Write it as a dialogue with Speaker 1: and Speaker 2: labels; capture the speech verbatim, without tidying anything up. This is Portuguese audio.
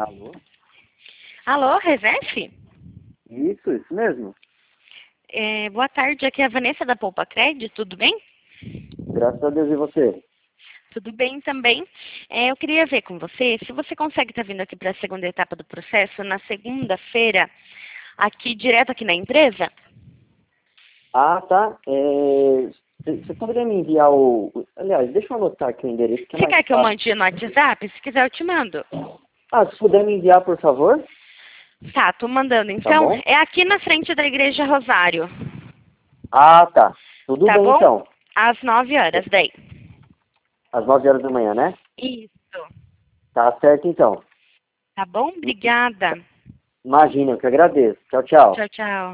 Speaker 1: Alô?
Speaker 2: Alô, Reserve?
Speaker 1: Isso, isso mesmo.
Speaker 2: É, boa tarde, aqui é a Vanessa da Poupa Crédito, tudo bem?
Speaker 1: Graças a Deus, e você?
Speaker 2: Tudo bem também. É, eu queria ver com você se você consegue estar vindo aqui para a segunda etapa do processo na segunda-feira, aqui direto aqui na empresa.
Speaker 1: Ah, tá. É, Você poderia me enviar o... o- Aliás, deixa eu anotar aqui o endereço, que é
Speaker 2: Você
Speaker 1: mais
Speaker 2: quer que eu
Speaker 1: fácil.
Speaker 2: mande no WhatsApp? Se quiser, eu te mando.
Speaker 1: Ah, se puder me enviar, por favor.
Speaker 2: Tá, tô mandando.
Speaker 1: Tá
Speaker 2: Então,
Speaker 1: bom?
Speaker 2: é aqui na frente da Igreja Rosário,
Speaker 1: Ah, tá. Tudo
Speaker 2: tá
Speaker 1: bem,
Speaker 2: bom?
Speaker 1: então.
Speaker 2: Às nove horas, daí.
Speaker 1: Às nove horas da manhã, né?
Speaker 2: Isso.
Speaker 1: Tá certo, então.
Speaker 2: Tá bom? Obrigada.
Speaker 1: Imagina, eu que agradeço. Tchau, tchau.
Speaker 2: Tchau, tchau.